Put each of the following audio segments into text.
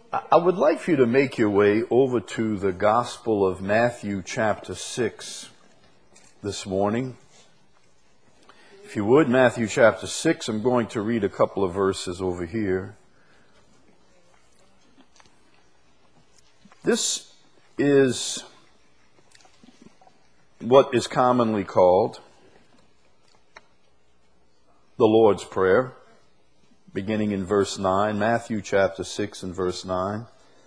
I would like for you to make your way over to the Gospel of Matthew chapter 6 this morning. If you would, Matthew chapter 6, I'm going to read a couple of verses over here. This is what is commonly called the Lord's Prayer, beginning in verse 9, Matthew chapter 6 and verse 9.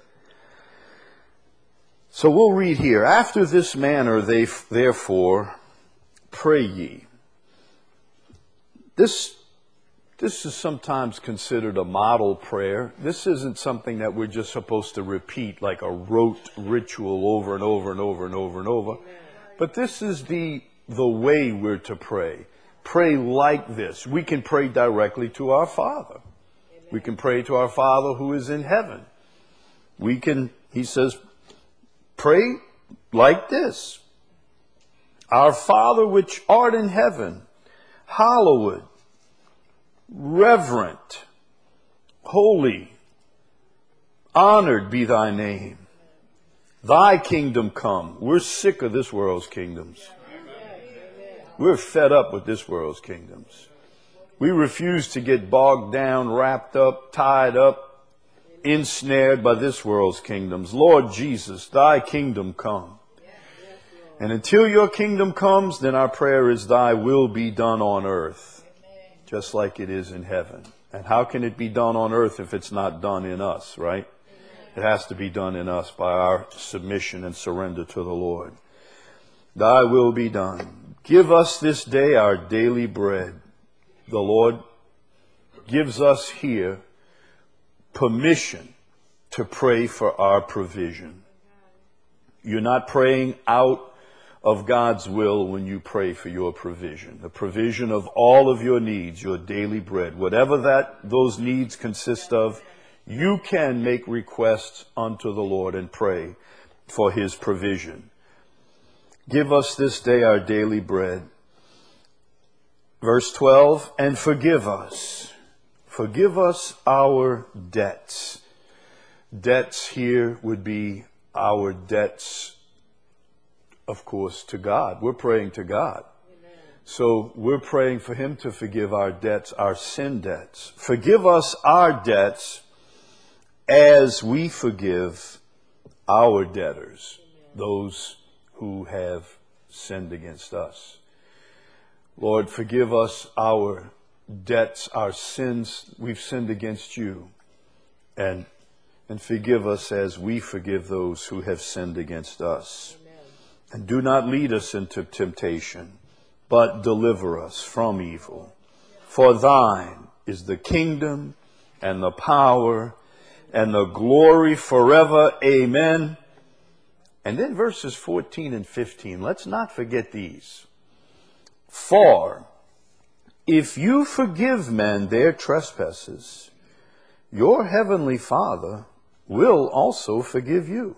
So we'll read here, "After this manner they therefore pray ye." This is sometimes considered a model prayer. This isn't something that we're just supposed to repeat like a rote ritual over and over and over and over and over. But this is the way we're to pray. Pray like this. We can pray directly to our Father. We can pray to our Father who is in heaven. He says, pray like this. Our Father which art in heaven, hallowed, reverent, holy, honored be thy name. Thy kingdom come. We're sick of this world's kingdoms. We're fed up with this world's kingdoms. We refuse to get bogged down, wrapped up, tied up, ensnared by this world's kingdoms. Lord Jesus, thy kingdom come. And until your kingdom comes, then our prayer is thy will be done on earth, just like it is in heaven. And how can it be done on earth if it's not done in us, right? It has to be done in us by our submission and surrender to the Lord. Thy will be done. Give us this day our daily bread. The Lord gives us here permission to pray for our provision. You're not praying out of God's will when you pray for your provision. The provision of all of your needs, your daily bread. Whatever those needs consist of, you can make requests unto the Lord and pray for His provision. Give us this day our daily bread. Verse 12, and forgive us. Forgive us our debts. Debts here would be our debts, of course, to God. We're praying to God. Amen. So we're praying for Him to forgive our debts, our sin debts. Forgive us our debts as we forgive our debtors, those who have sinned against us. Lord, forgive us our debts, our sins. We've sinned against you. And forgive us as we forgive those who have sinned against us. Amen. And do not lead us into temptation, but deliver us from evil. For thine is the kingdom and the power and the glory forever. Amen. And then verses 14 and 15. Let's not forget these. For if you forgive men their trespasses, your heavenly Father will also forgive you.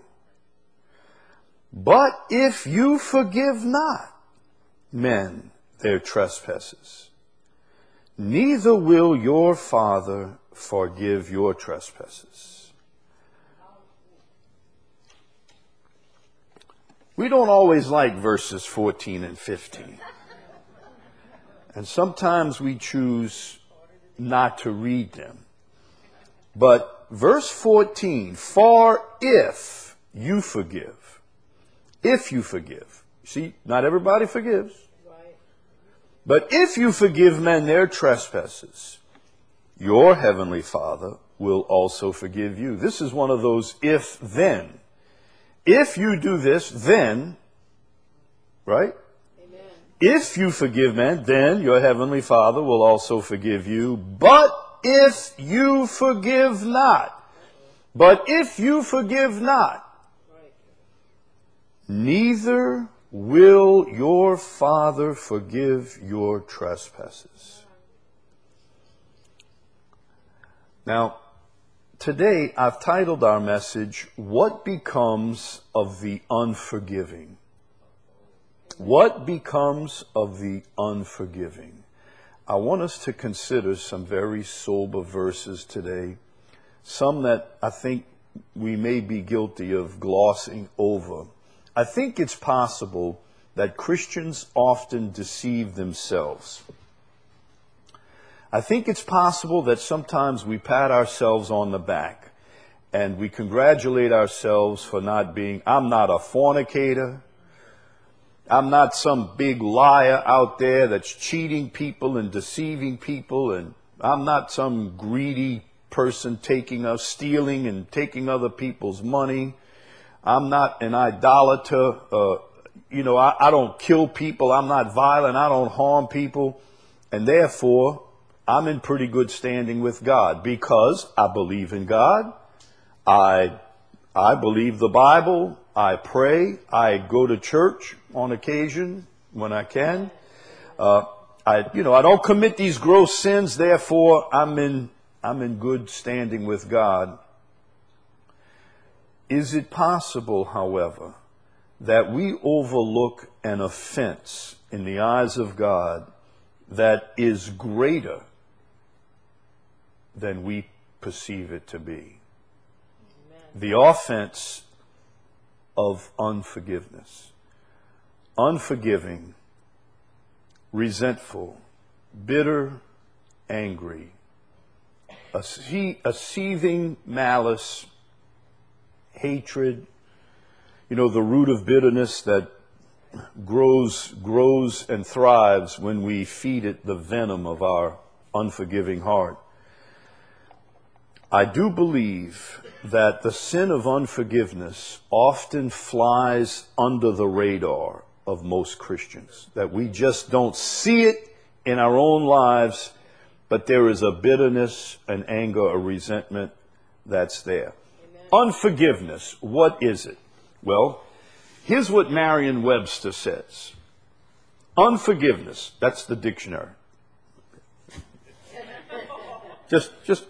But if you forgive not men their trespasses, neither will your Father forgive your trespasses. We don't always like verses 14 and 15. And sometimes we choose not to read them. But verse 14, for if you forgive. See, not everybody forgives. But if you forgive men their trespasses, your heavenly Father will also forgive you. This is one of those if-then. If you do this, then, right? If you forgive men, then your heavenly Father will also forgive you. But if you forgive not, neither will your Father forgive your trespasses. Now, today I've titled our message, What Becomes of the Unforgiving? What becomes of the unforgiving? I want us to consider some very sober verses today. Some that I think we may be guilty of glossing over. I think it's possible that Christians often deceive themselves. I think it's possible that sometimes we pat ourselves on the back and we congratulate ourselves for not being, I'm not a fornicator. I'm not some big liar out there that's cheating people and deceiving people, and I'm not some greedy person stealing and taking other people's money. I'm not an idolater. I don't kill people. I'm not violent. I don't harm people. And therefore, I'm in pretty good standing with God because I believe in God. I believe the Bible. I pray. I go to church on occasion when I can. I don't commit these gross sins. Therefore, I'm in good standing with God. Is it possible, however, that we overlook an offense in the eyes of God that is greater than we perceive it to be? Amen. The offense of unforgiveness. Unforgiving, resentful, bitter, angry, a seething malice, hatred, the root of bitterness that grows and thrives when we feed it the venom of our unforgiving heart. I do believe that the sin of unforgiveness often flies under the radar of most Christians, that we just don't see it in our own lives, but there is a bitterness, an anger, a resentment that's there. Amen. Unforgiveness, what is it? Well, here's what Merriam-Webster says. Unforgiveness, that's the dictionary. Just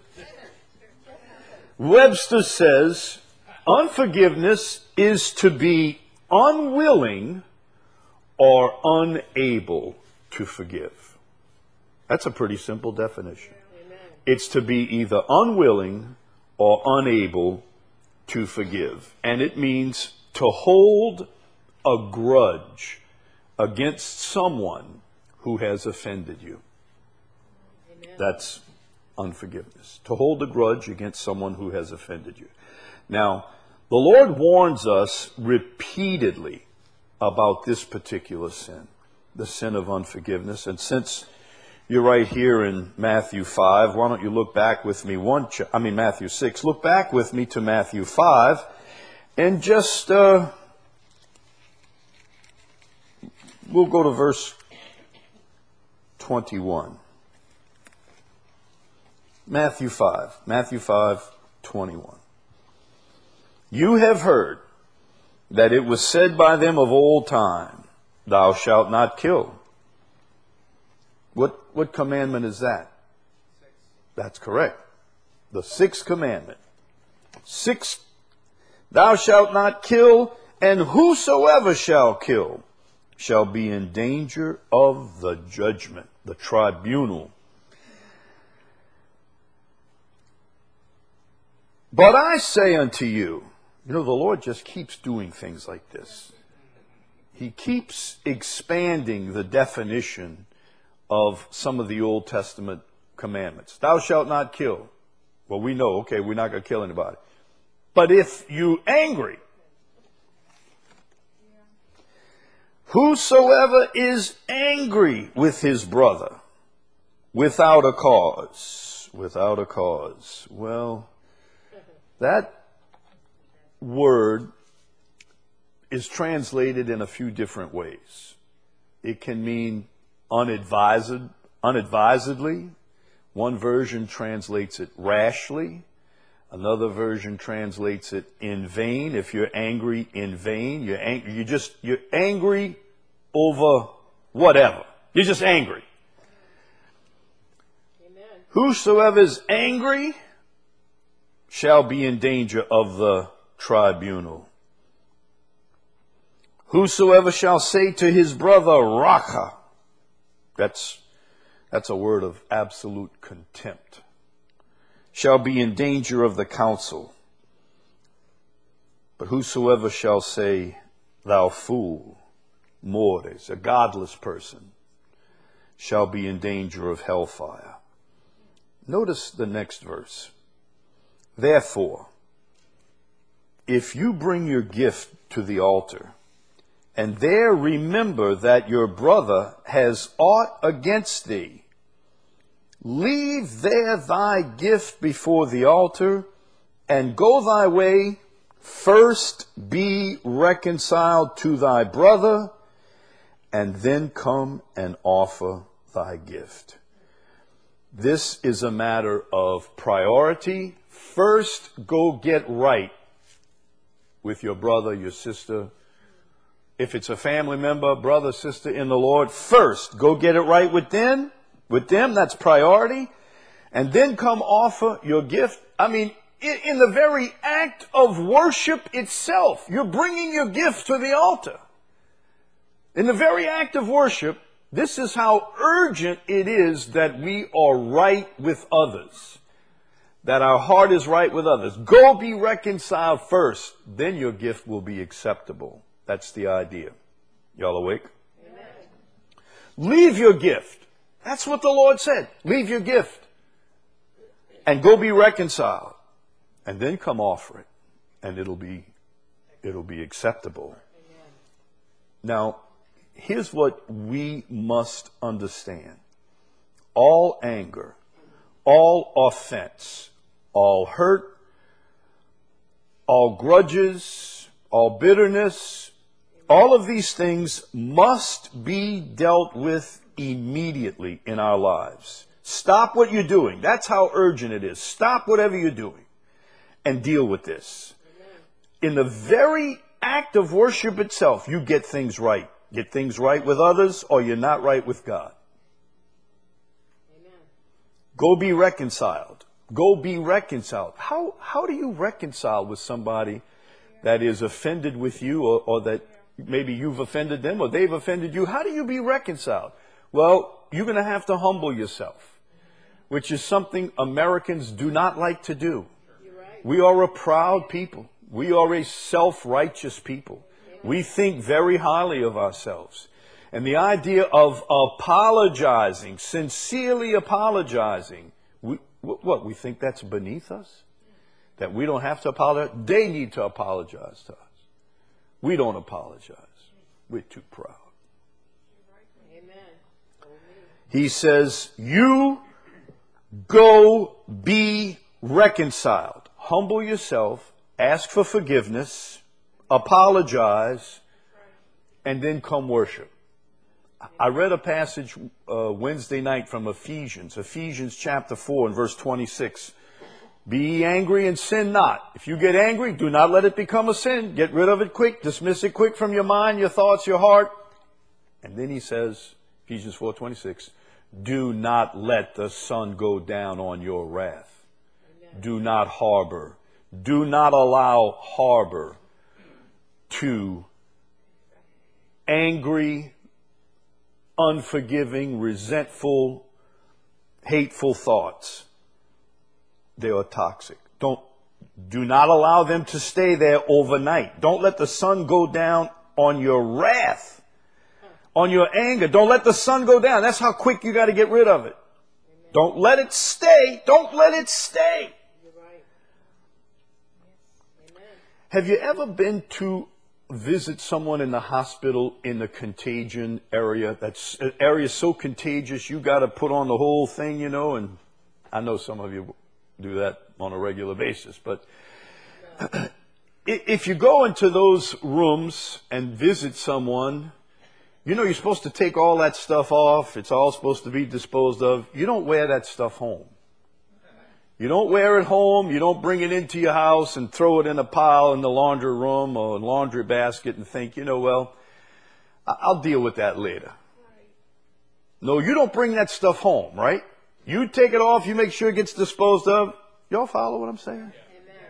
Webster says, unforgiveness is to be unwilling or unable to forgive. That's a pretty simple definition. Amen. It's to be either unwilling or unable to forgive. And it means to hold a grudge against someone who has offended you. Amen. That's unforgiveness. To hold a grudge against someone who has offended you. Now, the Lord warns us repeatedly about this particular sin, the sin of unforgiveness. And since you're right here in Matthew 5, why don't you look back with me Matthew 6. Look back with me to Matthew 5 and just we'll go to verse 21. Matthew 5:21. You have heard that it was said by them of old time, thou shalt not kill. What commandment is that? 6. That's correct. The 6th commandment. 6, thou shalt not kill, and whosoever shall kill shall be in danger of the judgment, the tribunal. But I say unto you, the Lord just keeps doing things like this. He keeps expanding the definition of some of the Old Testament commandments. Thou shalt not kill. Well, we know, okay, we're not going to kill anybody. But if you angry, whosoever is angry with his brother without a cause, well, that word is translated in a few different ways. It can mean unadvisedly. One version translates it rashly. Another version translates it in vain. If you're angry in vain, you're angry over whatever. You're just angry. Amen. Whosoever is angry shall be in danger of the tribunal. Whosoever shall say to his brother, Raca, that's a word of absolute contempt, shall be in danger of the council. But whosoever shall say, thou fool, mores, a godless person, shall be in danger of hellfire. Notice the next verse. Therefore, if you bring your gift to the altar, and there remember that your brother has aught against thee, leave there thy gift before the altar, and go thy way. First be reconciled to thy brother, and then come and offer thy gift. This is a matter of priority. First, go get right with your brother, your sister. If it's a family member, brother, sister in the Lord, first, go get it right with them. That's priority. And then come offer your gift. I mean, in the very act of worship itself, you're bringing your gift to the altar. In the very act of worship, this is how urgent it is that we are right with others. That our heart is right with others. Go be reconciled first. Then your gift will be acceptable. That's the idea. Y'all awake? Amen. Leave your gift. That's what the Lord said. Leave your gift. And go be reconciled. And then come offer it. And it'll be acceptable. Amen. Now, here's what we must understand. All anger, all offense, all hurt, all grudges, all bitterness, all of these things must be dealt with immediately in our lives. Stop what you're doing. That's how urgent it is. Stop whatever you're doing and deal with this. In the very act of worship itself, you get things right. Get things right with others, or you're not right with God. Amen. Go be reconciled. Go be reconciled. How do you reconcile with somebody that is offended with you, or that maybe you've offended them or they've offended you? How do you be reconciled? Well, you're going to have to humble yourself, which is something Americans do not like to do. We are a proud people. We are a self-righteous people. We think very highly of ourselves. And the idea of apologizing, sincerely apologizing, we think that's beneath us? That we don't have to apologize? They need to apologize to us. We don't apologize. We're too proud. Amen. He says, you go be reconciled. Humble yourself, ask for forgiveness, apologize, and then come worship. I read a passage Wednesday night from Ephesians chapter 4 and verse 26. Be ye angry and sin not. If you get angry, do not let it become a sin. Get rid of it quick. Dismiss it quick from your mind, your thoughts, your heart. And then he says, Ephesians 4:26, do not let the sun go down on your wrath. Amen. Do not harbor. Do not allow harbor to angry, unforgiving, resentful, hateful thoughts. They are toxic. Do not allow them to stay there overnight. Don't let the sun go down on your wrath, on your anger. Don't let the sun go down. That's how quick you got to get rid of it. Amen. Don't let it stay. Don't let it stay. You're right. Yes. Amen. Have you ever been to visit someone in the hospital in the contagion area? That's an area so contagious you got to put on the whole thing, and I know some of you do that on a regular basis. But if you go into those rooms and visit someone, you're supposed to take all that stuff off. It's all supposed to be disposed of. You don't wear that stuff home. You don't wear it home. You don't bring it into your house and throw it in a pile in the laundry room or laundry basket and think, well, I'll deal with that later. No, you don't bring that stuff home, right? You take it off. You make sure it gets disposed of. Y'all follow what I'm saying? Amen.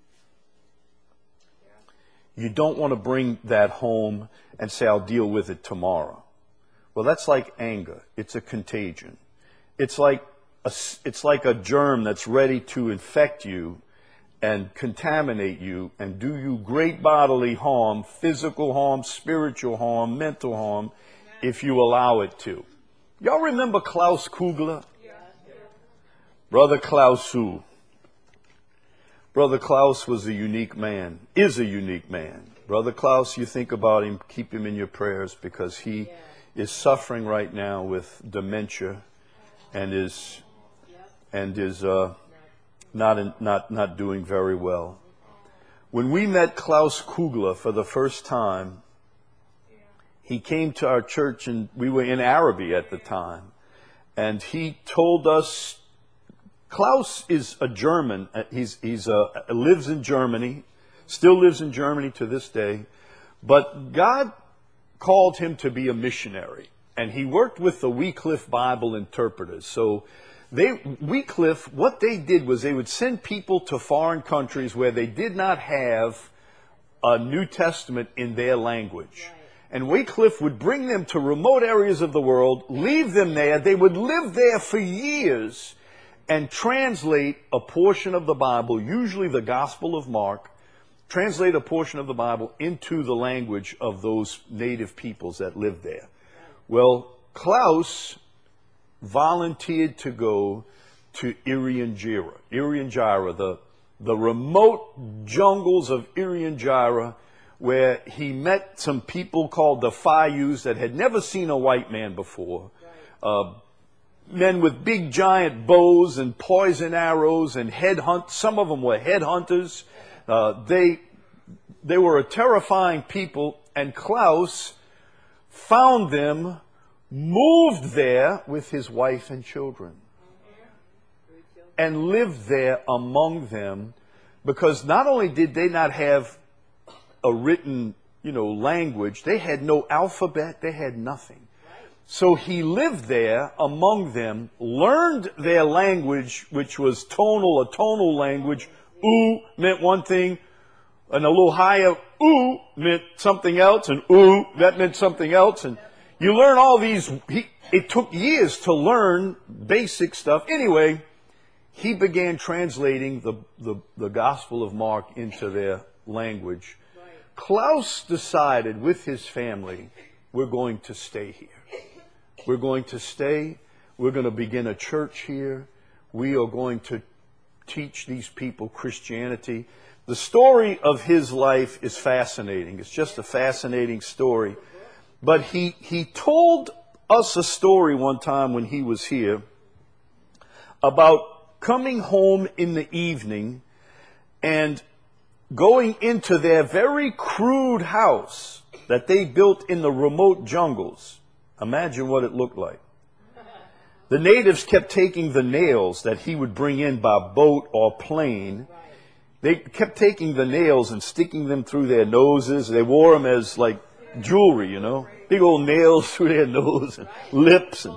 You don't want to bring that home and say, I'll deal with it tomorrow. Well, that's like anger. It's a contagion. It's like a germ that's ready to infect you, and contaminate you and do you great bodily harm, physical harm, spiritual harm, mental harm, if you allow it to. Y'all remember Klaus Kugler? Brother Klaus who? Brother Klaus was a unique man, is a unique man. Brother Klaus, you think about him, keep him in your prayers, because he is suffering right now with dementia and is not doing very well. When we met Klaus Kugler for the first time, he came to our church, and we were in Araby at the time, and he told us, Klaus is a German. Lives in Germany, still lives in Germany to this day, but God called him to be a missionary, and he worked with the Wycliffe Bible interpreters. So Wycliffe, what they did was they would send people to foreign countries where they did not have a New Testament in their language. And Wycliffe would bring them to remote areas of the world, leave them there. They would live there for years and translate a portion of the Bible, usually the Gospel of Mark, translate a portion of the Bible into the language of those native peoples that lived there. Well, Klaus volunteered to go to Irian Jaya, the remote jungles of Irian Jaya, where he met some people called the Fayus that had never seen a white man before. Men with big giant bows and poison arrows and some of them were headhunters. They were a terrifying people, and Klaus found them, moved there with his wife and children, and lived there among them, because not only did they not have a written, language, they had no alphabet, they had nothing. So he lived there among them, learned their language, which was a tonal language. Oo meant one thing, and a little higher, oo meant something else, and oo, that meant something else. And you learn all these. It took years to learn basic stuff. Anyway, he began translating the Gospel of Mark into their language. Klaus decided with his family, we're going to stay here. We're going to stay. We're going to begin a church here. We are going to teach these people Christianity. The story of his life is fascinating. It's just a fascinating story. But he told us a story one time when he was here about coming home in the evening and going into their very crude house that they built in the remote jungles. Imagine what it looked like. The natives kept taking the nails that he would bring in by boat or plane. They kept taking the nails and sticking them through their noses. They wore them as like jewelry, big old nails through their nose and lips.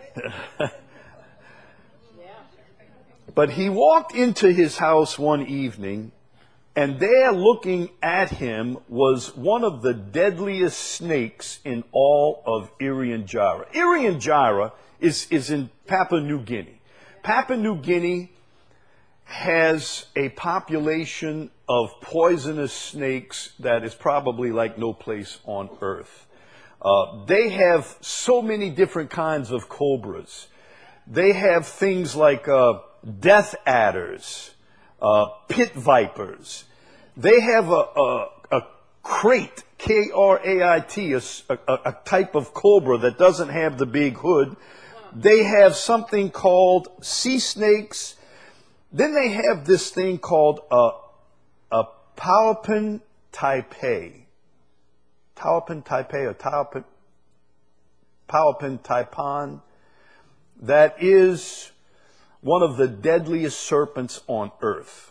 But he walked into his house one evening, and there looking at him was one of the deadliest snakes in all of Irian Jaya. Irian Jaya is in Papua New Guinea. Papua New Guinea has a population of poisonous snakes that is probably like no place on earth. They have so many different kinds of cobras. They have things like death adders, pit vipers. They have a krait, K-R-A-I-T, a type of cobra that doesn't have the big hood. They have something called sea snakes. Then they have this thing called a Taupan Taipei. Taupan Taipei or Taupan Taipan. That is one of the deadliest serpents on earth.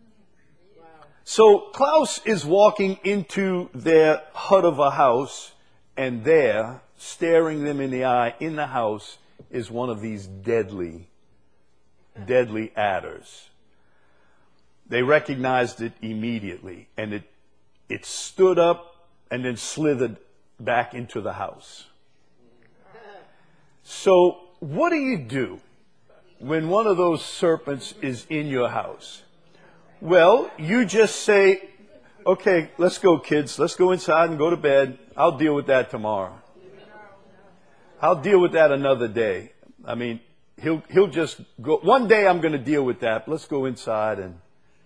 So Klaus is walking into their hut of a house, and there, staring them in the eye in the house, is one of these deadly adders. They recognized it immediately, and it stood up and then slithered back into the house. So what do you do when one of those serpents is in your house? Well, you just say, okay, let's go, kids. Let's go inside and go to bed. I'll deal with that tomorrow. I'll deal with that another day. I mean, he'll just go. One day I'm going to deal with that. Let's go inside and...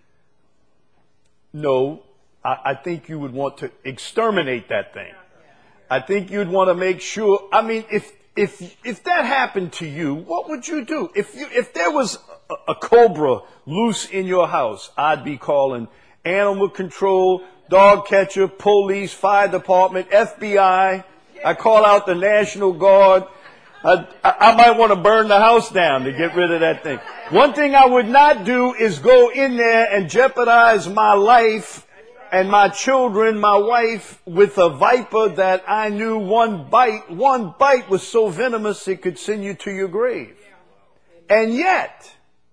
No, I think you would want to exterminate that thing. I think you'd want to make sure. I mean, if that happened to you, what would you do? If there was a cobra loose in your house, I'd be calling animal control, dog catcher, police, fire department, FBI. I call out the National Guard. I might want to burn the house down to get rid of that thing. One thing I would not do is go in there and jeopardize my life and my children, my wife, with a viper that I knew one bite was so venomous it could send you to your grave. And yet,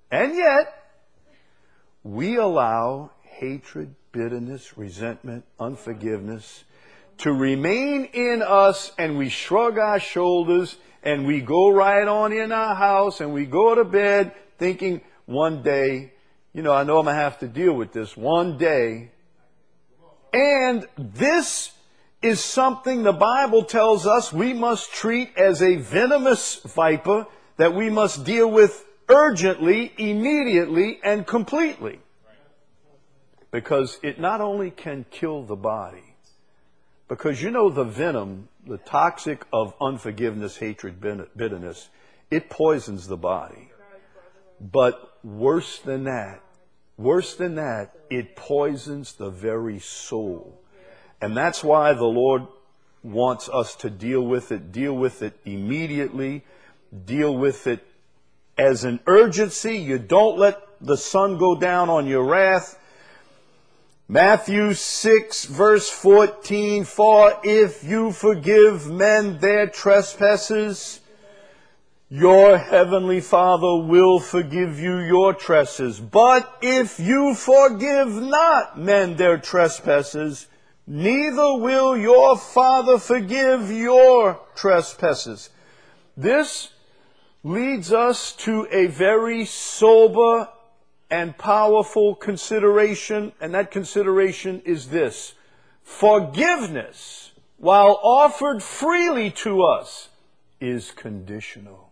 we allow hatred, bitterness, resentment, unforgiveness to remain in us, and we shrug our shoulders and we go right on in our house and we go to bed thinking one day, I know I'm going to have to deal with this one day. And this is something the Bible tells us we must treat as a venomous viper that we must deal with urgently, immediately, and completely. Because it not only can kill the body, because the venom, the toxic of unforgiveness, hatred, bitterness, it poisons the body. But worse than that, it poisons the very soul. And that's why the Lord wants us to deal with it immediately, deal with it as an urgency. You don't let the sun go down on your wrath. Matthew 6 verse 14, for if you forgive men their trespasses, your heavenly Father will forgive you your trespasses. But if you forgive not men their trespasses, neither will your Father forgive your trespasses. This leads us to a very sober and powerful consideration, and that consideration is this. Forgiveness, while offered freely to us, is conditional.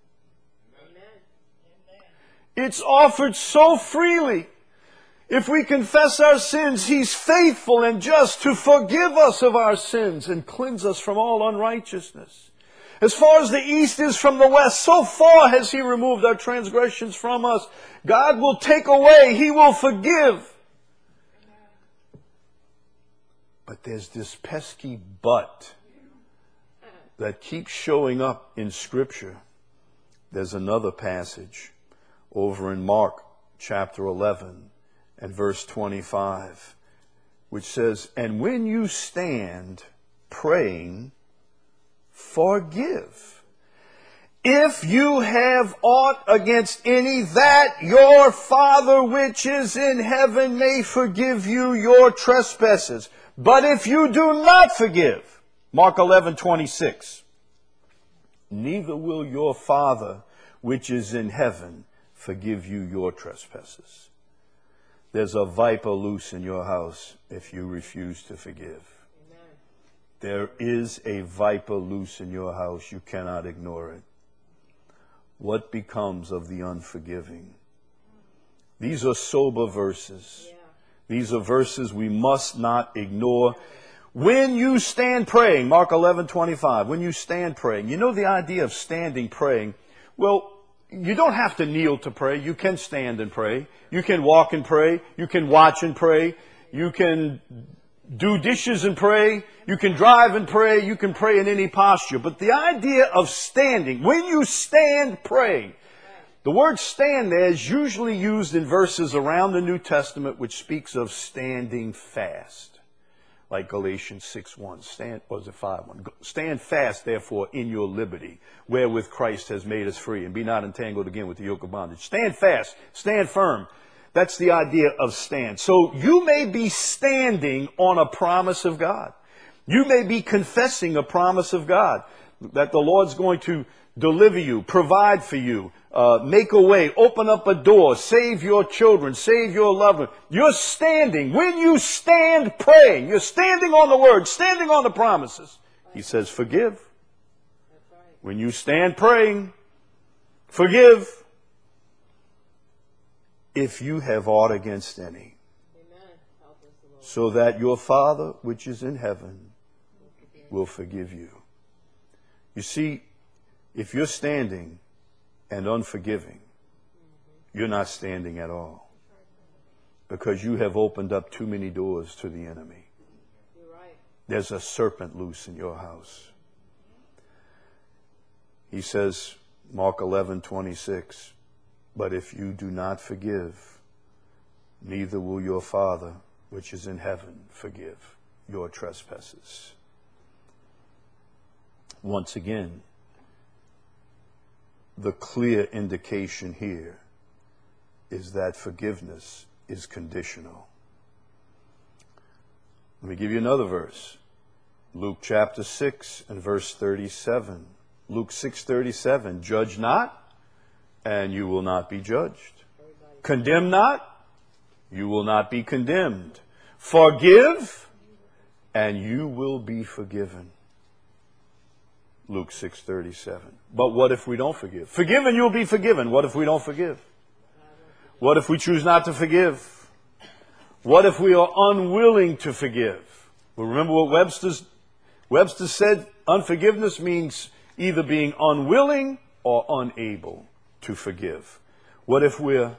It's offered so freely. If we confess our sins, He's faithful and just to forgive us of our sins and cleanse us from all unrighteousness. As far as the east is from the west, so far has He removed our transgressions from us. God will take away. He will forgive. But there's this pesky but that keeps showing up in Scripture. There's another passage over in Mark chapter 11 and verse 25, which says, and when you stand praying, forgive, if you have aught against any, that your Father which is in heaven may forgive you your trespasses. But if you do not forgive, Mark 11:26, neither will your Father which is in heaven forgive you your trespasses. There's a viper loose in your house if you refuse to forgive. There is a viper loose in your house. You cannot ignore it. What becomes of the unforgiving? These are sober verses. These are verses we must not ignore. When you stand praying, Mark 11:25, when you stand praying, the idea of standing praying, well, you don't have to kneel to pray. You can stand and pray. You can walk and pray. You can watch and pray. You can do dishes and pray. You can drive and pray. You can pray in any posture. But the idea of standing, when you stand praying, the word stand there is usually used in verses around the New Testament which speaks of standing fast. Like Galatians 6:1, or is it 5:1? Stand fast, therefore, in your liberty, wherewith Christ has made us free, and be not entangled again with the yoke of bondage. Stand fast, stand firm. That's the idea of stand. So you may be standing on a promise of God. You may be confessing a promise of God that the Lord's going to deliver you, provide for you, make a way, open up a door, save your children, save your loved ones. You're standing. When you stand praying, you're standing on the word, standing on the promises. He says, forgive. When you stand praying, forgive if you have aught against any, so that your Father which is in heaven will forgive you. You see, if you're standing and unforgiving, you're not standing at all, because you have opened up too many doors to the enemy. There's a serpent loose in your house. He says, Mark 11:26, but if you do not forgive, neither will your Father which is in heaven forgive your trespasses. Once again, the clear indication here is that forgiveness is conditional. Let me give you another verse. Luke chapter 6 and verse 37. Luke 6:37, judge not, and you will not be judged. Condemn not, you will not be condemned. Forgive, and you will be forgiven. Luke 6:37. But what if we don't forgive? Forgive and you'll be forgiven. What if we don't forgive? What if we choose not to forgive? What if we are unwilling to forgive? Well, remember what Webster said? Unforgiveness means either being unwilling or unable to forgive. What if we're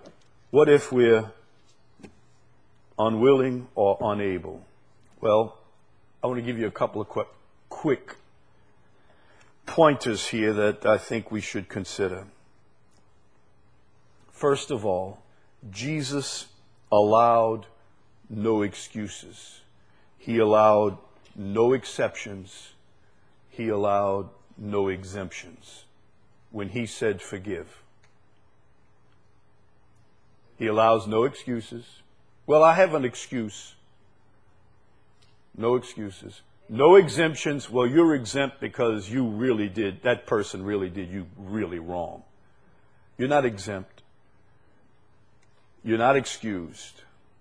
unwilling or unable? Well, I want to give you a couple of quick pointers here that I think we should consider. First of all, Jesus allowed no excuses. He allowed no exceptions. He allowed no exemptions when he said forgive. He allows no excuses. Well, I have an excuse. No excuses. No exemptions. Well, you're exempt because you really did, that person really did you really wrong. You're not exempt. You're not excused.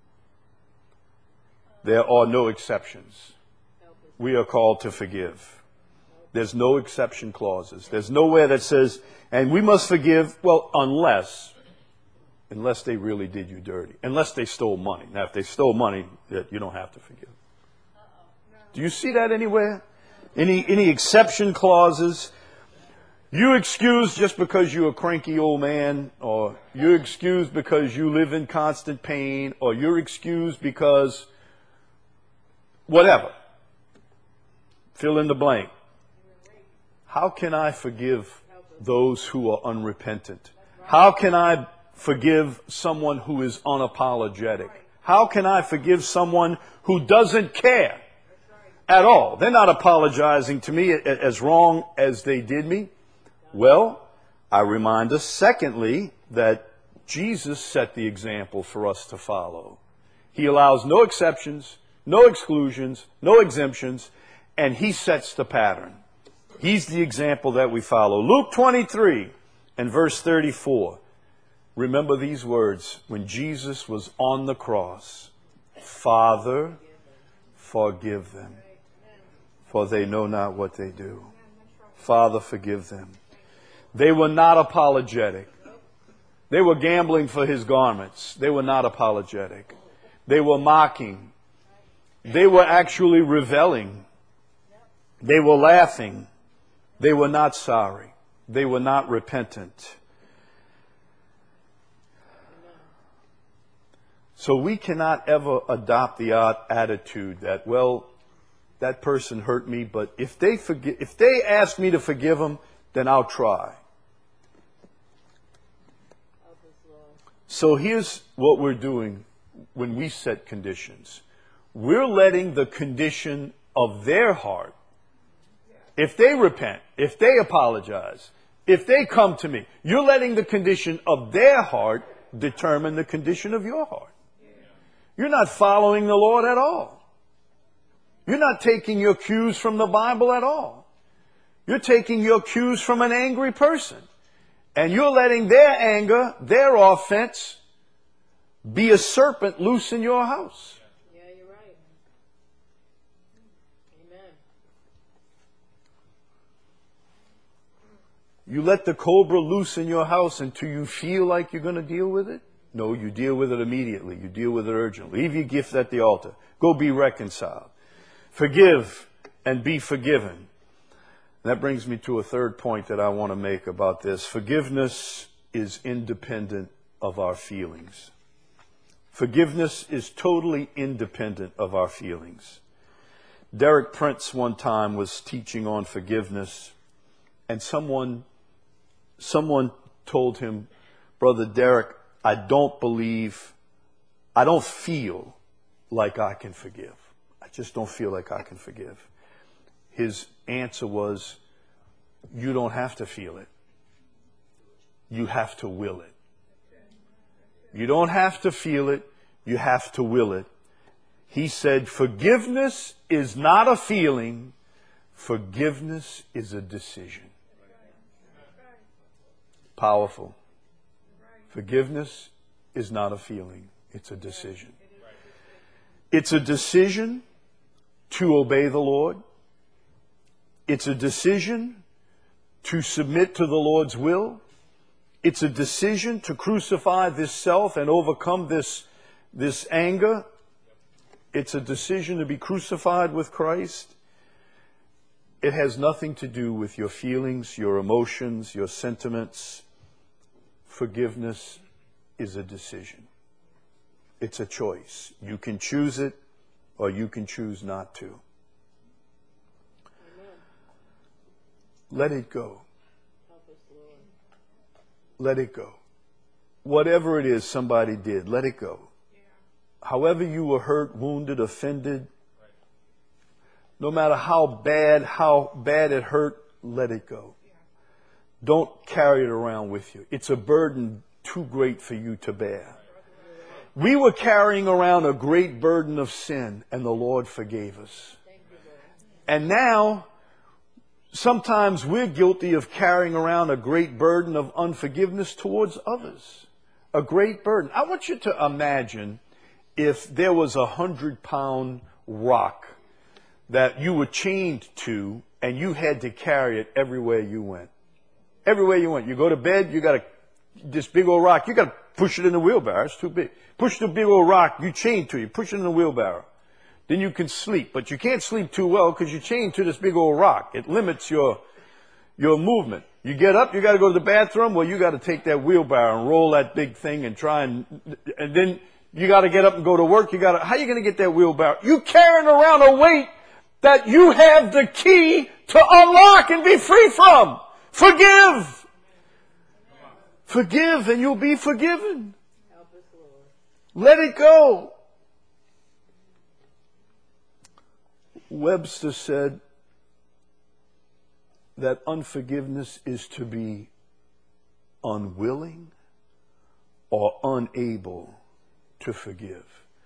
There are no exceptions. We are called to forgive. There's no exception clauses. There's nowhere that says, and we must forgive, well, unless they really did you dirty. Unless they stole money. Now, if they stole money, you don't have to forgive. Do you see that anywhere? Any exception clauses? You excuse just because you're a cranky old man, or you're excused because you live in constant pain, or you're excused because whatever. Fill in the blank. How can I forgive those who are unrepentant? How can I forgive someone who is unapologetic? How can I forgive someone who doesn't care at all? They're not apologizing to me as wrong as they did me. Well, I remind us, secondly, that Jesus set the example for us to follow. He allows no exceptions, no exclusions, no exemptions, and he sets the pattern. He's the example that we follow. Luke 23 and verse 34. Remember these words when Jesus was on the cross. Father, forgive them, for they know not what they do. Father, forgive them. They were not apologetic. They were gambling for his garments. They were not apologetic. They were mocking. They were actually reveling. They were laughing. They were not sorry. They were not repentant. So we cannot ever adopt the attitude that, well, that person hurt me, but if they ask me to forgive them, then I'll try. So here's what we're doing when we set conditions. We're letting the condition of their heart, if they repent, if they apologize, if they come to me, you're letting the condition of their heart determine the condition of your heart. You're not following the Lord at all. You're not taking your cues from the Bible at all. You're taking your cues from an angry person. And you're letting their anger, their offense, be a serpent loose in your house. Yeah, you're right. Amen. You let the cobra loose in your house until you feel like you're going to deal with it? No, you deal with it immediately. You deal with it urgently. Leave your gift at the altar. Go be reconciled. Forgive and be forgiven. That brings me to a third point that I want to make about this. Forgiveness is independent of our feelings. Forgiveness is totally independent of our feelings. Derek Prince one time was teaching on forgiveness, and someone told him, Brother Derek, I don't feel like I can forgive. I just don't feel like I can forgive. His answer was, you don't have to feel it. You have to will it. You don't have to feel it. You have to will it. He said, forgiveness is not a feeling. Forgiveness is a decision. Powerful. Forgiveness is not a feeling. It's a decision. It's a decision to obey the Lord. It's a decision to submit to the Lord's will. It's a decision to crucify this self and overcome this anger. It's a decision to be crucified with Christ. It has nothing to do with your feelings, your emotions, your sentiments. Forgiveness is a decision. It's a choice. You can choose it or you can choose not to. Amen. Let it go. Help us, Lord. Let it go. Whatever it is somebody did, let it go. However you were hurt, wounded, offended, no matter how bad it hurt, let it go. Don't carry it around with you. It's a burden too great for you to bear. We were carrying around a great burden of sin, and the Lord forgave us. And now, sometimes we're guilty of carrying around a great burden of unforgiveness towards others. A great burden. I want you to imagine if there was 100-pound rock that you were chained to and you had to carry it everywhere you went. Everywhere you went. You go to bed, you got this big old rock. You got to push it in the wheelbarrow. It's too big. Push the big old rock you chained to. You push it in the wheelbarrow. Then you can sleep. But you can't sleep too well because you're chained to this big old rock. It limits your movement. You get up, you got to go to the bathroom. Well, you got to take that wheelbarrow and roll that big thing and try and then you got to get up and go to work. How are you going to get that wheelbarrow? You carrying around a weight that you have the key to unlock and be free from. Forgive. Forgive and you'll be forgiven. Help us, Lord. Let it go. Webster said that unforgiveness is to be unwilling or unable to forgive.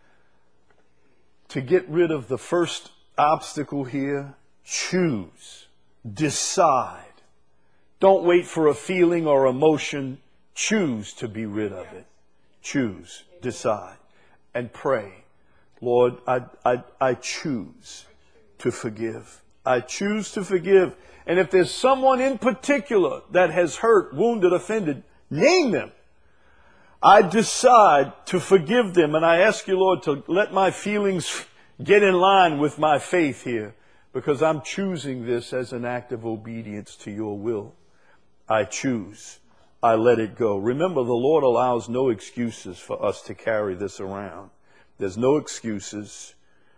To get rid of the first obstacle here, choose, decide. Don't wait for a feeling or emotion. Choose to be rid of it. Choose, decide, and pray. Lord, I choose to forgive. I choose to forgive. And if there's someone in particular that has hurt, wounded, offended, name them. I decide to forgive them. And I ask you, Lord, to let my feelings get in line with my faith here, because I'm choosing this as an act of obedience to your will. I choose. I let it go. Remember, the Lord allows no excuses for us to carry this around. There's no excuses.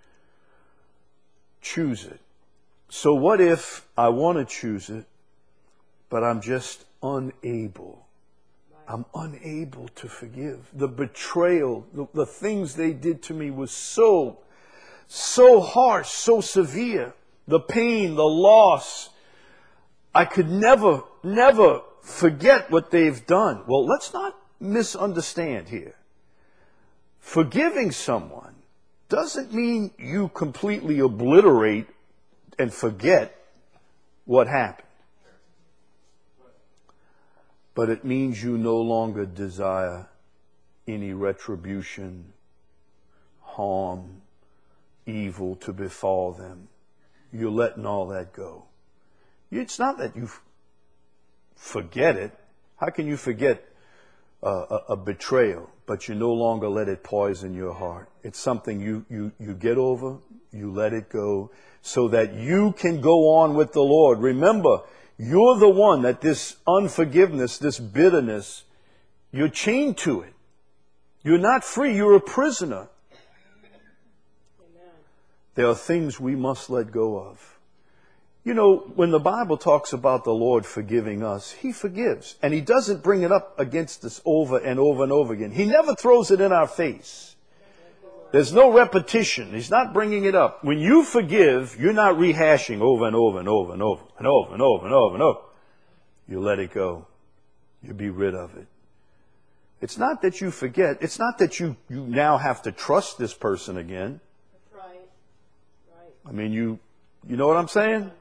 Choose it. So what if I want to choose it, but I'm just unable? I'm unable to forgive. The betrayal, the things they did to me was so harsh, so severe. The pain, the loss. I could never forget what they've done. Well, let's not misunderstand here. Forgiving someone doesn't mean you completely obliterate and forget what happened. but it means you no longer desire any retribution, harm, evil to befall them. You're letting all that go. It's not that you forget it. How can you forget a betrayal, but you no longer let it poison your heart? It's something you get over, you let it go, so that you can go on with the Lord. Remember, you're the one that this unforgiveness, this bitterness, you're chained to it. You're not free, you're a prisoner. Amen. There are things we must let go of. You know, when the Bible talks about the Lord forgiving us, He forgives. And He doesn't bring it up against us over and over and over again. He never throws it in our face. There's no repetition. He's not bringing it up. When you forgive, you're not rehashing over and over and over and over and over and over and over and over. You let it go. You be rid of it. It's not that you forget. It's not that you now have to trust this person again. That's right. Right. I mean, you know what I'm saying? You can.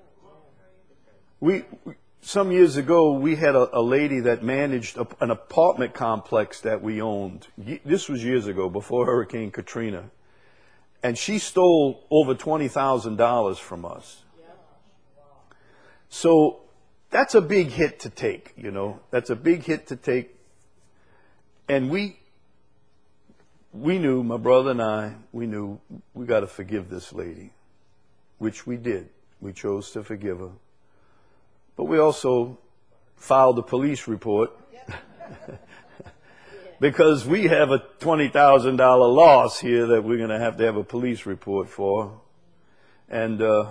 We some years ago, we had a lady that managed an apartment complex that we owned. This was years ago, before Hurricane Katrina. And she stole over $20,000 from us. Yeah. So that's a big hit to take, you know. That's a big hit to take. And we knew, my brother and I, we knew we got to forgive this lady, which we did. We chose to forgive her. But we also filed a police report because we have a $20,000 loss here that we're going to have a police report for. And the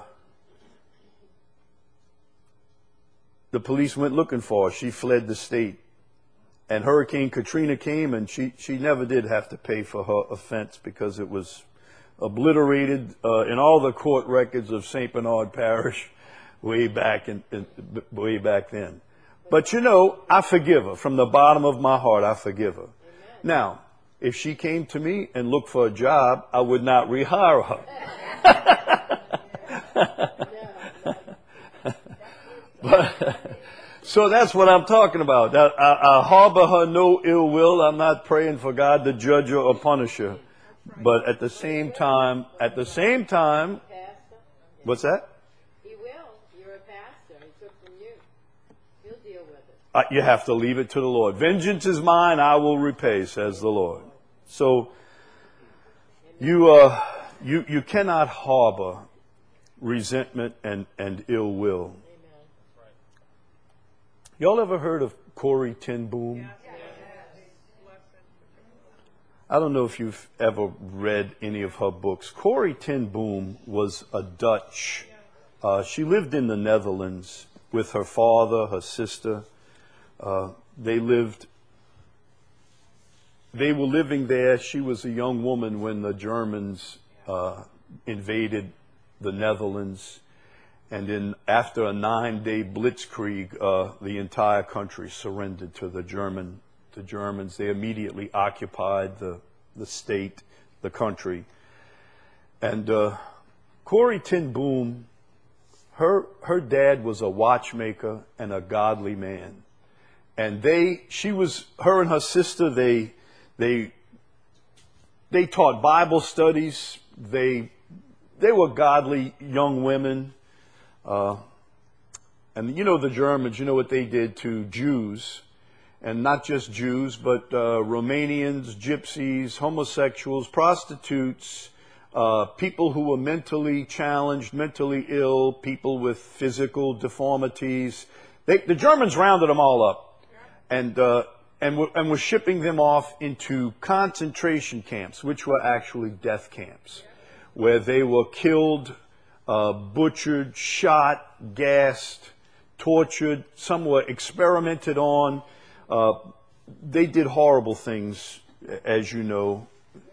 police went looking for her. She fled the state. And Hurricane Katrina came, and she never did have to pay for her offense because it was obliterated in all the court records of St. Bernard Parish way back then. But you know, I forgive her. From the bottom of my heart, I forgive her. Amen. Now, if she came to me and looked for a job, I would not rehire her. So that's what I'm talking about. I harbor her no ill will. I'm not praying for God to judge her or punish her. But at the same time, Pastor, what's that? He will. You're a pastor. He took from you. He'll deal with it. You have to leave it to the Lord. Vengeance is mine, I will repay, says the Lord. So you cannot harbor resentment and ill will. Amen. Y'all ever heard of Corrie ten Boom? I don't know if you've ever read any of her books. Corrie ten Boom was a Dutch. She lived in the Netherlands with her father, her sister. They were living there. She was a young woman when the Germans invaded the Netherlands. And then after a 9-day blitzkrieg, the entire country surrendered to the Germans. They immediately occupied the state, the country. And Corrie ten Boom, her dad was a watchmaker and a godly man. And her and her sister, they taught Bible studies. They were godly young women. And you know the Germans, you know what they did to Jews. And not just Jews, but Romanians, gypsies, homosexuals, prostitutes, people who were mentally challenged, mentally ill, people with physical deformities. The Germans rounded them all up and were shipping them off into concentration camps, which were actually death camps, where they were killed, butchered, shot, gassed, tortured. Some were experimented on. They did horrible things, as you know.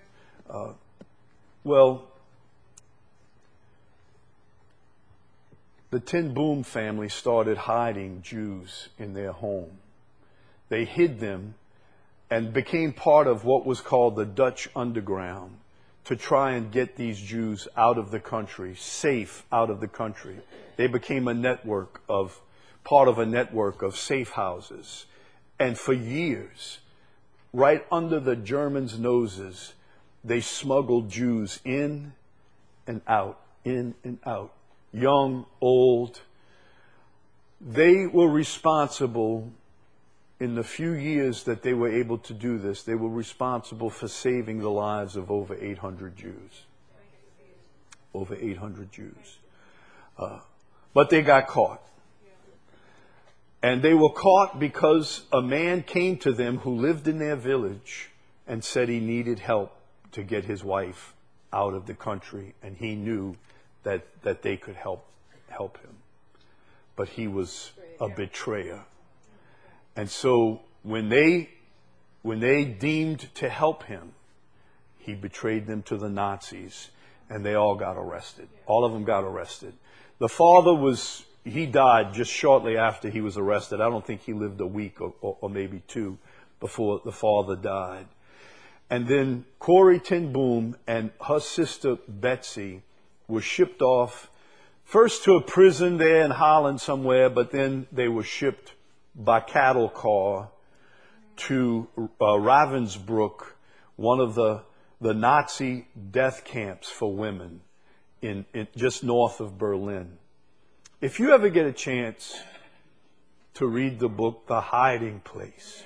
The ten Boom family started hiding Jews in their home. They hid them and became part of what was called the Dutch underground to try and get these Jews out of the country, safe out of the country. They became part of a network of safe houses. And for years, right under the Germans' noses, they smuggled Jews in and out, young, old. They were responsible, in the few years that they were able to do this, they were responsible for saving the lives of over 800 Jews. Over 800 Jews. But they got caught. And they were caught because a man came to them who lived in their village and said he needed help to get his wife out of the country. And he knew that they could help him. But he was a betrayer. And so when they deemed to help him, he betrayed them to the Nazis, and they all got arrested. All of them got arrested. The father he died just shortly after he was arrested. I don't think he lived a week or maybe two before the father died. And then Corrie ten Boom and her sister Betsy were shipped off first to a prison there in Holland somewhere, but then they were shipped by cattle car to Ravensbrück, one of the Nazi death camps for women in just north of Berlin. If you ever get a chance to read the book, The Hiding Place,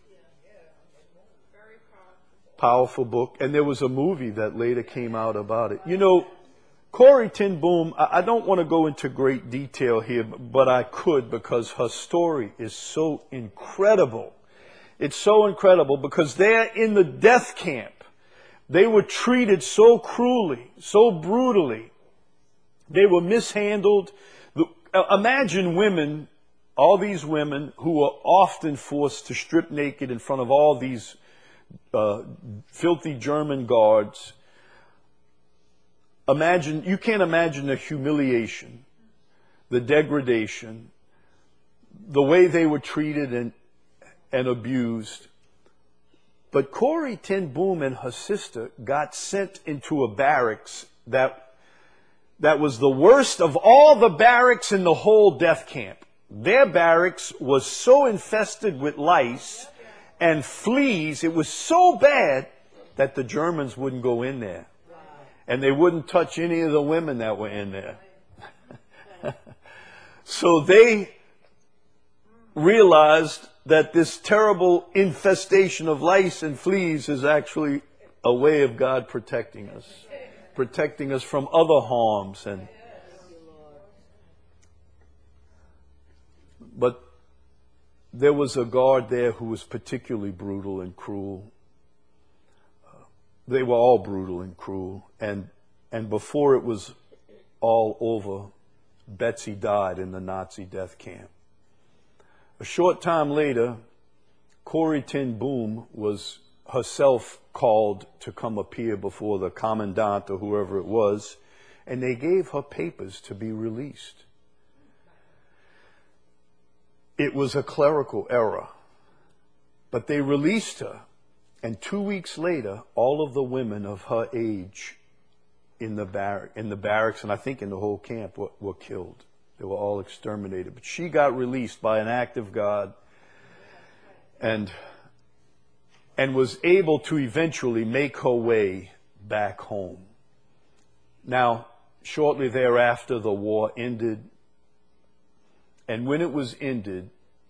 powerful book, and there was a movie that later came out about it. You know, Corrie ten Boom, I don't want to go into great detail here, but I could because her story is so incredible. It's so incredible because they're in the death camp. They were treated so cruelly, so brutally. They were mishandled. Imagine women, all these women who are often forced to strip naked in front of all these filthy German guards. You can't imagine the humiliation, the degradation, the way they were treated and abused. But Corrie ten Boom and her sister got sent into a barracks that was the worst of all the barracks in the whole death camp. Their barracks was so infested with lice and fleas, it was so bad that the Germans wouldn't go in there. And they wouldn't touch any of the women that were in there. So they realized that this terrible infestation of lice and fleas is actually a way of God protecting us from other harms. But there was a guard there who was particularly brutal and cruel. They were all brutal and cruel. And before it was all over, Betsy died in the Nazi death camp. A short time later, Corrie ten Boom was herself called to come appear before the commandant or whoever it was, and they gave her papers to be released. It was a clerical error, but they released her. And 2 weeks later, all of the women of her age in the barracks, and I think in the whole camp, were killed. They were all exterminated. But she got released by an act of God and was able to eventually make her way back home. Now, shortly thereafter, the war ended. And when it was ended,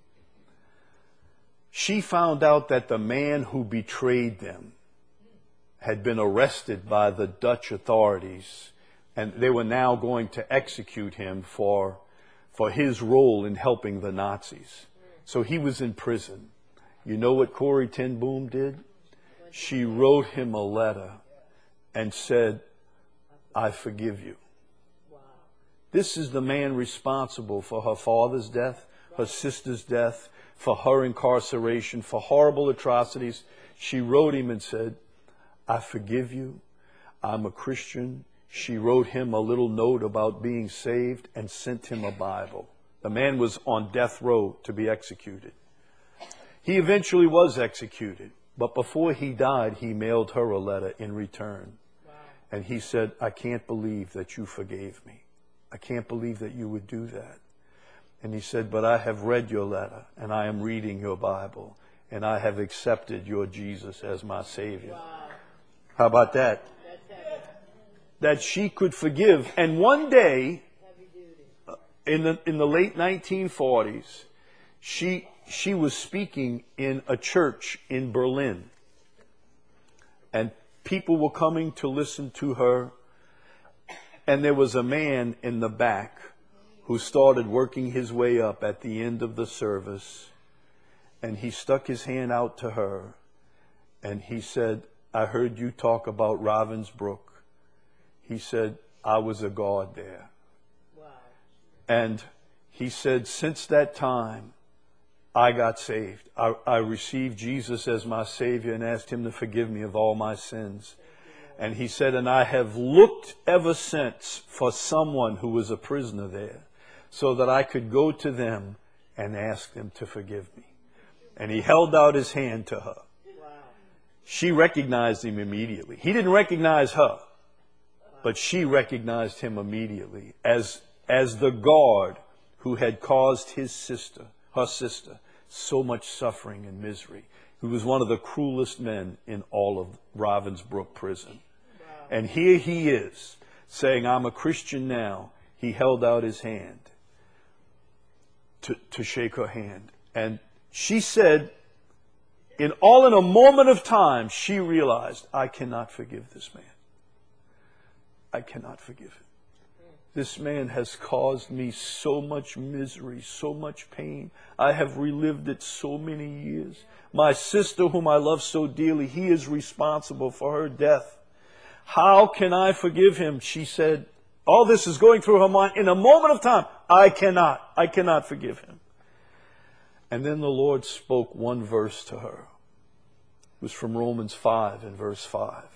she found out that the man who betrayed them had been arrested by the Dutch authorities, and they were now going to execute him for his role in helping the Nazis. So he was in prison. You know what Corrie ten Boom did? She wrote him a letter and said, "I forgive you." This is the man responsible for her father's death, her sister's death, for her incarceration, for horrible atrocities. She wrote him and said, "I forgive you. I'm a Christian." She wrote him a little note about being saved and sent him a Bible. The man was on death row to be executed. He eventually was executed, but before he died, he mailed her a letter in return. And he said, "I can't believe that you forgave me. I can't believe that you would do that." And he said, but I have read your letter, and I am reading your Bible, and I have accepted your Jesus as my Savior. Wow. How about that? That's heavy. That she could forgive. And one day, Heavy duty. in the late 1940s, she was speaking in a church in Berlin. And people were coming to listen to her. And there was a man in the back who started working his way up at the end of the service. And he stuck his hand out to her. And he said, I heard you talk about Ravensbrück. He said, I was a guard there. Wow. And he said, since that time, I got saved. I received Jesus as my Savior and asked Him to forgive me of all my sins. And he said, and I have looked ever since for someone who was a prisoner there so that I could go to them and ask them to forgive me. And he held out his hand to her. Wow. She recognized him immediately. He didn't recognize her, but she recognized him immediately as the guard who had caused her sister, so much suffering and misery, who was one of the cruelest men in all of Ravensbrück prison. Wow. And here he is saying, I'm a Christian now. He held out his hand to shake her hand. And she said, in a moment of time, she realized, I cannot forgive this man. I cannot forgive him. This man has caused me so much misery, so much pain. I have relived it so many years. My sister, whom I love so dearly, he is responsible for her death. How can I forgive him? She said, all this is going through her mind. In a moment of time, I cannot forgive him. And then the Lord spoke one verse to her. It was from Romans 5 and verse 5.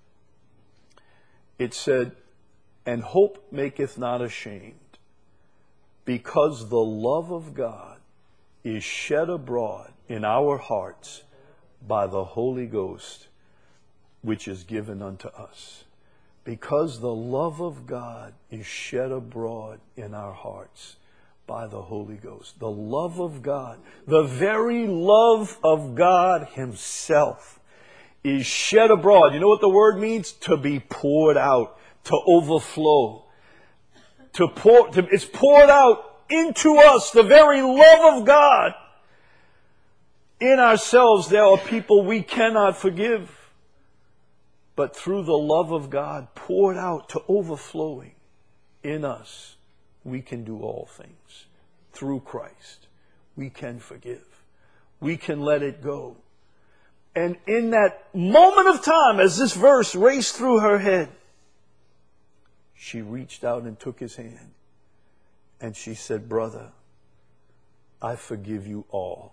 It said, and hope maketh not ashamed, because the love of God is shed abroad in our hearts by the Holy Ghost, which is given unto us. Because the love of God is shed abroad in our hearts by the Holy Ghost. The love of God, the very love of God Himself is shed abroad. You know what the word means? To be poured out, to overflow. It's poured out into us, the very love of God. In ourselves, there are people we cannot forgive. But through the love of God poured out to overflowing in us, we can do all things. Through Christ, we can forgive. We can let it go. And in that moment of time, as this verse raced through her head, she reached out and took his hand. And she said, brother, I forgive you all.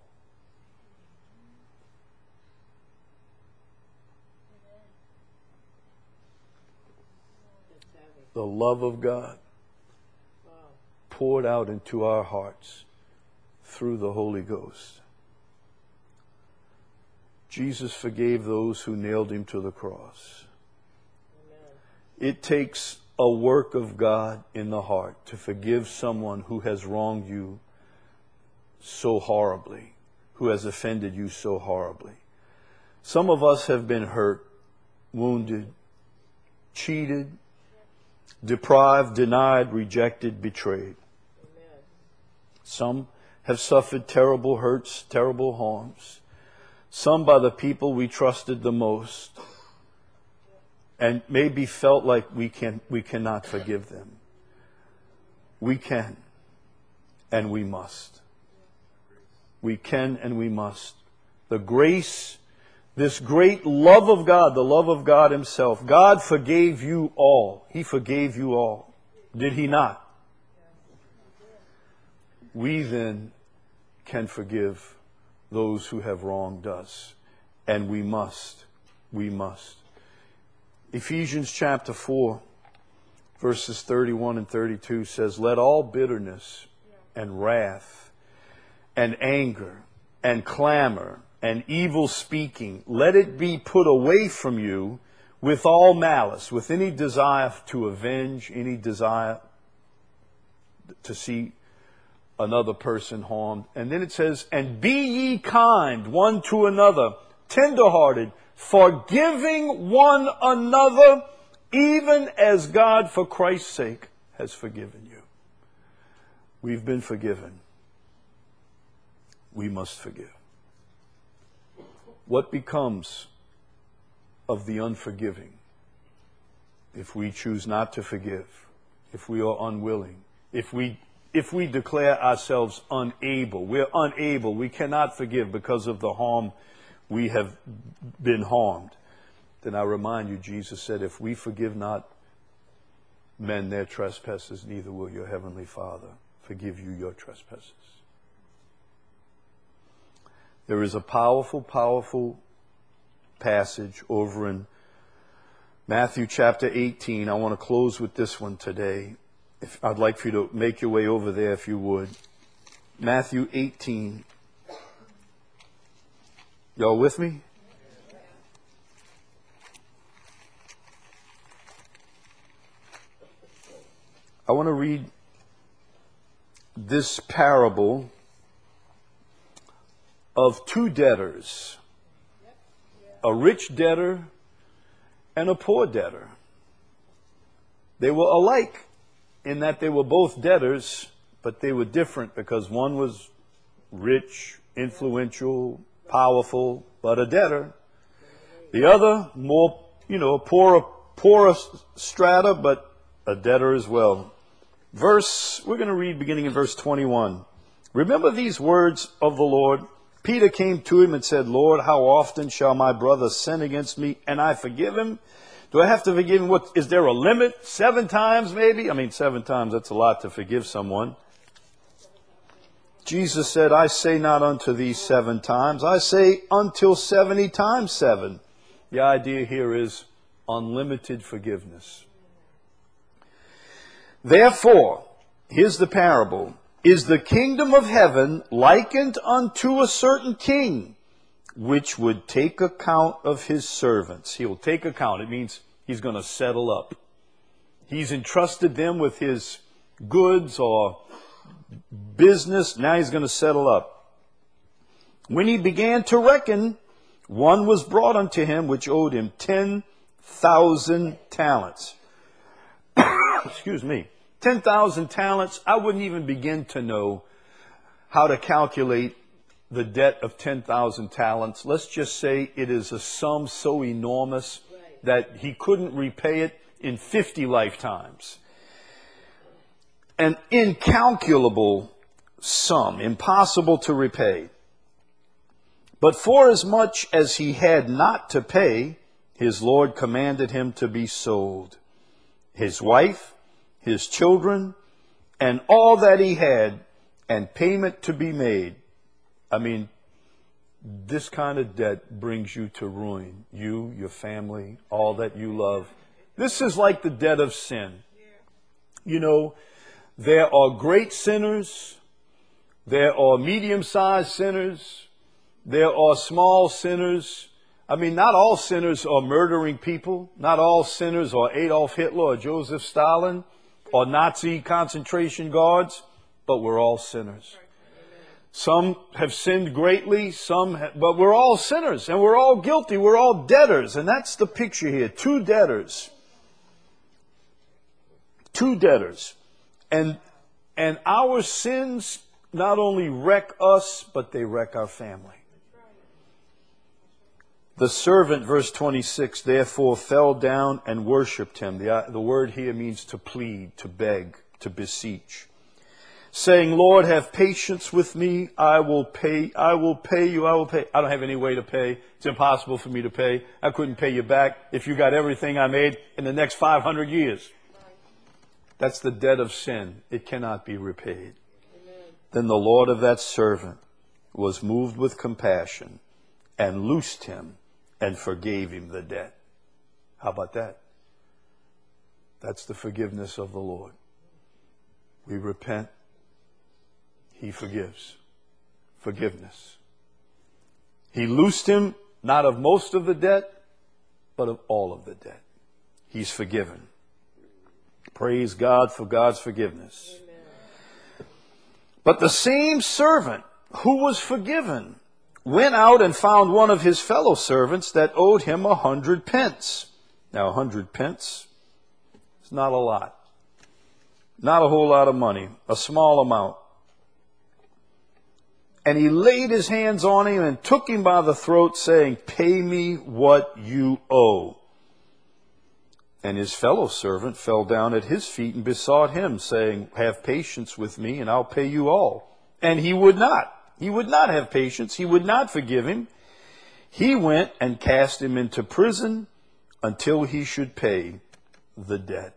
The love of God poured out into our hearts through the Holy Ghost. Jesus forgave those who nailed Him to the cross. Amen. It takes a work of God in the heart to forgive someone who has wronged you so horribly, who has offended you so horribly. Some of us have been hurt, wounded, cheated, deprived, denied, rejected, betrayed. Amen. Some have suffered terrible hurts, terrible harms. Some by the people we trusted the most, and maybe felt like we cannot forgive them. We can, and we must. We can and we must. The grace, this great love of God, the love of God Himself. God forgave you all. He forgave you all. Did He not? We then can forgive those who have wronged us. And we must. We must. Ephesians chapter 4, verses 31 and 32 says, let all bitterness and wrath and anger and clamor and evil speaking, let it be put away from you with all malice, with any desire to avenge, any desire to see another person harmed. And then it says, and be ye kind one to another, tenderhearted, forgiving one another, even as God for Christ's sake has forgiven you. We've been forgiven. We must forgive. What becomes of the unforgiving if we choose not to forgive, if we are unwilling, if we declare ourselves unable? We're unable. We cannot forgive because of the harm we have been harmed. Then I remind you, Jesus said, if we forgive not men their trespasses, neither will your heavenly Father forgive you your trespasses. There is a powerful, powerful passage over in Matthew chapter 18. I want to close with this one today. I'd like for you to make your way over there if you would. Matthew 18. Y'all with me? I want to read this parable of two debtors, a rich debtor and a poor debtor. They were alike in that they were both debtors, but they were different because one was rich, influential, powerful, but a debtor. The other, more, poorer strata, but a debtor as well. We're going to read beginning in verse 21. Remember these words of the Lord. Peter came to him and said, Lord, how often shall my brother sin against me and I forgive him? Do I have to forgive him? Is there a limit? 7 times maybe? 7 times, that's a lot to forgive someone. Jesus said, I say not unto thee 7 times. I say until 70 times 7. The idea here is unlimited forgiveness. Therefore, here's the parable. Is the kingdom of heaven likened unto a certain king, which would take account of his servants? He will take account. It means he's going to settle up. He's entrusted them with his goods or business. Now he's going to settle up. When he began to reckon, one was brought unto him which owed him 10,000 talents. Excuse me. 10,000 talents. I wouldn't even begin to know how to calculate the debt of 10,000 talents. Let's just say it is a sum so enormous that he couldn't repay it in 50 lifetimes. An incalculable sum, impossible to repay. But forasmuch as he had not to pay, his Lord commanded him to be sold, his wife, his children, and all that he had, and payment to be made. This kind of debt brings you to ruin. You, your family, all that you love. This is like the debt of sin. There are great sinners. There are medium-sized sinners. There are small sinners. Not all sinners are murdering people. Not all sinners are Adolf Hitler or Joseph Stalin or Nazi concentration guards, but we're all sinners. Some have sinned greatly, but we're all sinners and we're all guilty. We're all debtors, and that's the picture here. 2 debtors. 2 debtors. And our sins not only wreck us, but they wreck our family. The servant, verse 26, therefore fell down and worshipped him. The word here means to plead, to beg, to beseech. Saying, Lord, have patience with me. I will pay you. I will pay. I don't have any way to pay. It's impossible for me to pay. I couldn't pay you back if you got everything I made in the next 500 years. That's the debt of sin. It cannot be repaid. Amen. Then the Lord of that servant was moved with compassion and loosed him and forgave him the debt. How about that? That's the forgiveness of the Lord. We repent. He forgives. Forgiveness. He loosed him not of most of the debt, but of all of the debt. He's forgiven. Praise God for God's forgiveness. Amen. But the same servant who was forgiven went out and found one of his fellow servants that owed him 100 pence. Now, 100 pence is not a lot. Not a whole lot of money. A small amount. And he laid his hands on him and took him by the throat, saying, "Pay me what you owe." And his fellow servant fell down at his feet and besought him, saying, "Have patience with me, and I'll pay you all." And he would not. He would not have patience. He would not forgive him. He went and cast him into prison until he should pay the debt.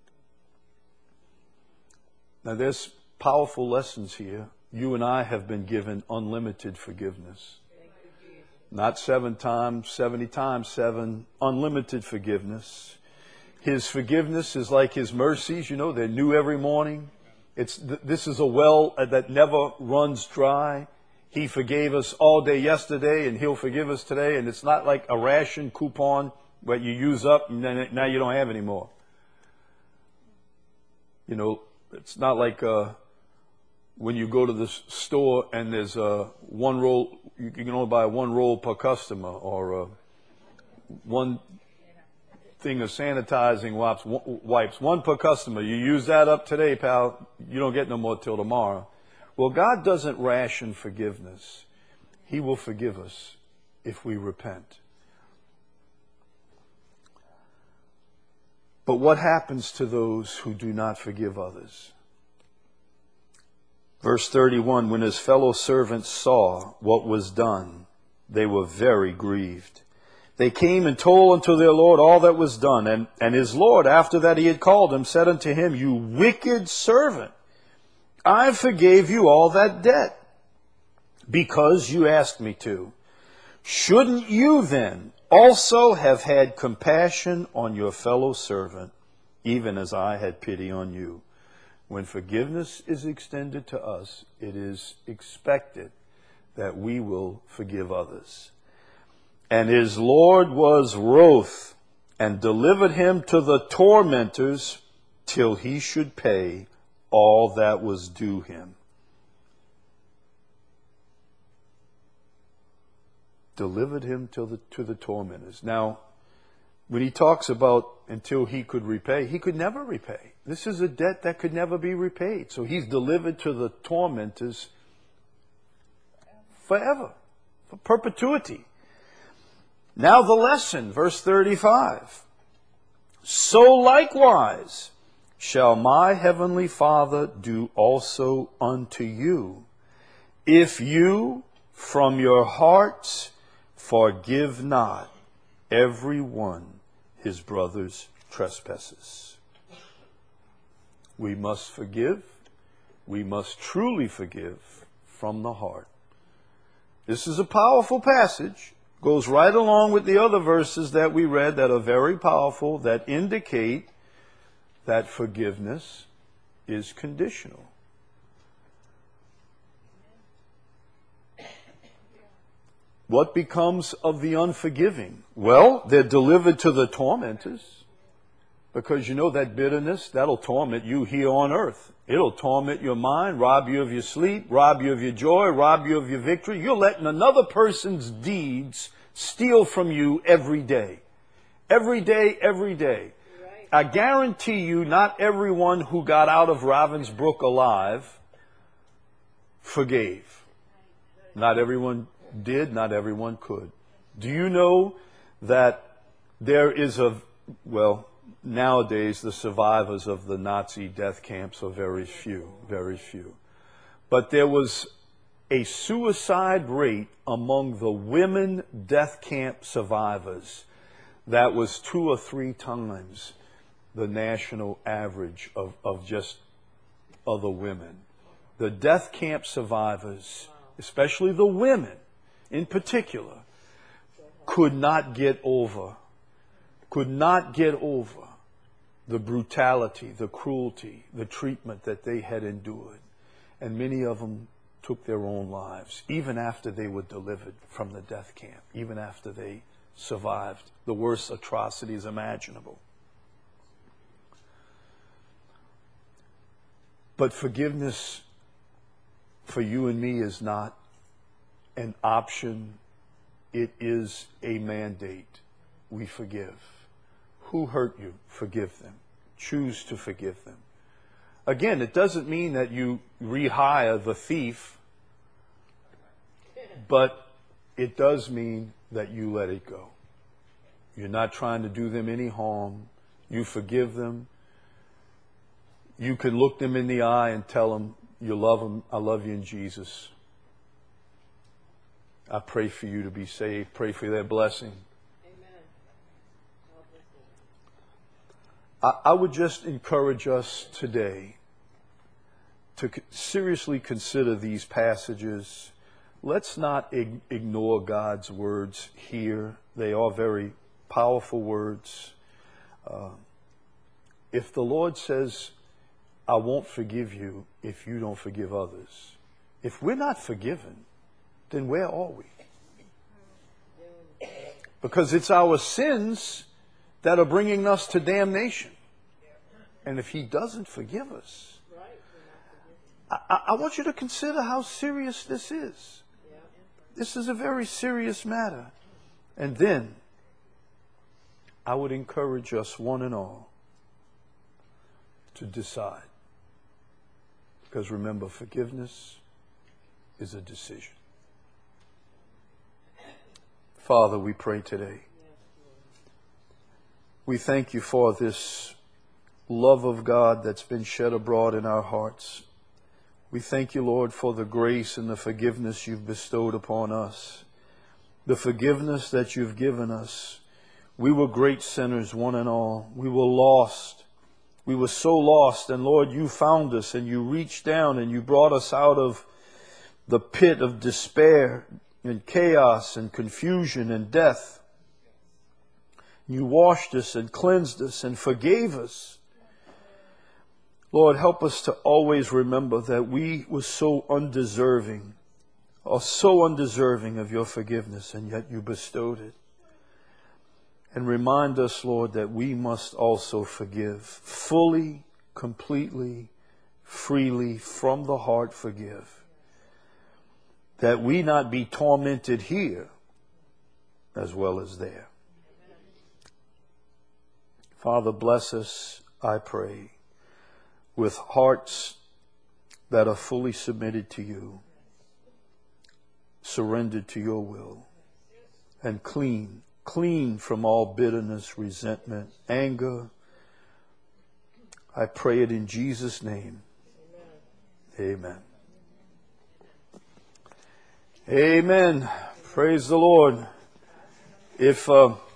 Now there's powerful lessons here. You and I have been given unlimited forgiveness. Not 7 times, 70 times 7, unlimited forgiveness. His forgiveness is like his mercies. You know, they're new every morning. This is a well that never runs dry. He forgave us all day yesterday, and he'll forgive us today. And it's not like a ration coupon where you use up and then now you don't have any more. You know, it's not like when you go to the store and there's one roll, you can only buy 1 roll per customer, or 1 thing of sanitizing wipes, 1 per customer. You use that up today, pal. You don't get no more till tomorrow. Well, God doesn't ration forgiveness. He will forgive us if we repent. But what happens to those who do not forgive others? Verse 31, when his fellow servants saw what was done, they were very grieved. They came and told unto their Lord all that was done. And his Lord, after that he had called him, said unto him, "You wicked servant, I forgave you all that debt, because you asked me to. Shouldn't you then also have had compassion on your fellow servant, even as I had pity on you?" When forgiveness is extended to us, it is expected that we will forgive others. And his Lord was wroth, and delivered him to the tormentors, till he should pay all that was due him. Delivered him to the tormentors. Now, when he talks about until he could repay, he could never repay. This is a debt that could never be repaid. So he's delivered to the tormentors forever, for perpetuity. Now the lesson, verse 35. So likewise shall my heavenly Father do also unto you, if you from your hearts forgive not every one his brother's trespasses. We must forgive. We must truly forgive from the heart. This is a powerful passage. Goes right along with the other verses that we read that are very powerful, that indicate that forgiveness is conditional. What becomes of the unforgiving? Well, they're delivered to the tormentors. Because you know that bitterness, that'll torment you here on earth. It'll torment your mind, rob you of your sleep, rob you of your joy, rob you of your victory. You're letting another person's deeds steal from you every day. Every day, every day. Right. I guarantee you not everyone who got out of Ravensbrück alive forgave. Not everyone did, not everyone could. Do you know that there is nowadays, the survivors of the Nazi death camps are very few, very few. But there was a suicide rate among the women death camp survivors that was 2 or 3 times the national average of just other women. The death camp survivors, especially the women in particular, could not get over the brutality, the cruelty, the treatment that they had endured. And many of them took their own lives, even after they were delivered from the death camp, even after they survived the worst atrocities imaginable. But forgiveness for you and me is not an option. It is a mandate. We forgive. Who hurt you? Forgive them. Choose to forgive them. Again, it doesn't mean that you rehire the thief, but it does mean that you let it go. You're not trying to do them any harm. You forgive them. You can look them in the eye and tell them you love them. I love you in Jesus. I pray for you to be saved. Pray for their blessing. I would just encourage us today to seriously consider these passages. Let's not ignore God's words here. They are very powerful words. If the Lord says, I won't forgive you if you don't forgive others. If we're not forgiven, then where are we? Because it's our sins that are bringing us to damnation. And if He doesn't forgive us, I want you to consider how serious this is. This is a very serious matter. And then, I would encourage us one and all to decide. Because remember, forgiveness is a decision. Father, we pray today. We thank you for this love of God that's been shed abroad in our hearts. We thank you, Lord, for the grace and the forgiveness you've bestowed upon us. The forgiveness that you've given us. We were great sinners, one and all. We were lost. We were so lost. And Lord, you found us and you reached down and you brought us out of the pit of despair and chaos and confusion and death. You washed us and cleansed us and forgave us. Lord, help us to always remember that we were so undeserving, or so undeserving of your forgiveness, and yet you bestowed it. And remind us, Lord, that we must also forgive fully, completely, freely, from the heart forgive. That we not be tormented here as well as there. Father, bless us, I pray, with hearts that are fully submitted to you, surrendered to your will, and clean from all bitterness, resentment, anger. I pray it in Jesus' name. Amen. Amen. Praise the Lord. If